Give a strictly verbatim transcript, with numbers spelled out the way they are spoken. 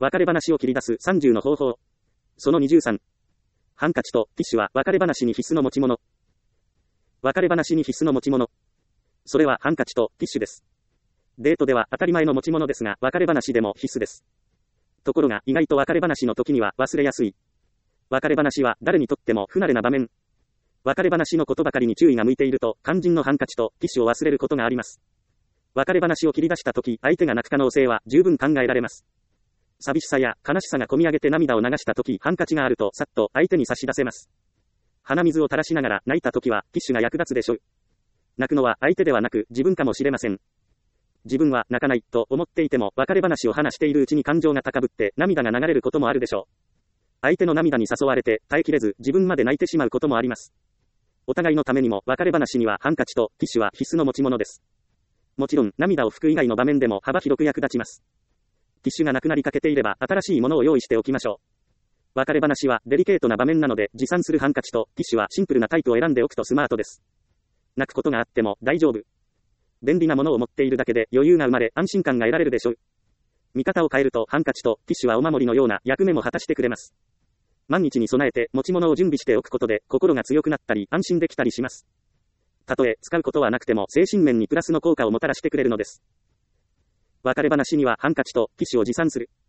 別れ話を切り出すさんじゅうの方法。そのにじゅうさん。ハンカチとティッシュは別れ話に必須の持ち物。別れ話に必須の持ち物。それはハンカチとティッシュです。デートでは当たり前の持ち物ですが、別れ話でも必須です。ところが意外と別れ話の時には忘れやすい。別れ話は誰にとっても不慣れな場面。別れ話のことばかりに注意が向いていると、肝心のハンカチとティッシュを忘れることがあります。別れ話を切り出した時、相手が泣く可能性は十分考えられます。寂しさや悲しさが込み上げて涙を流した時、ハンカチがあるとさっと相手に差し出せます。鼻水を垂らしながら泣いた時はティッシュが役立つでしょう。泣くのは相手ではなく自分かもしれません。自分は泣かないと思っていても、別れ話を話しているうちに感情が高ぶって涙が流れることもあるでしょう。相手の涙に誘われて耐えきれず自分まで泣いてしまうこともあります。お互いのためにも別れ話にはハンカチとティッシュは必須の持ち物です。もちろん涙を拭く以外の場面でも幅広く役立ちます。ティッシュがなくなりかけていれば新しいものを用意しておきましょう。別れ話はデリケートな場面なので、持参するハンカチとティッシュはシンプルなタイプを選んでおくとスマートです。泣くことがあっても大丈夫。便利なものを持っているだけで余裕が生まれ、安心感が得られるでしょう。見方を変えるとハンカチとティッシュはお守りのような役目も果たしてくれます。万一に備えて持ち物を準備しておくことで心が強くなったり安心できたりします。たとえ使うことはなくても精神面にプラスの効果をもたらしてくれるのです。別れ話にはハンカチとティッシュを持参する。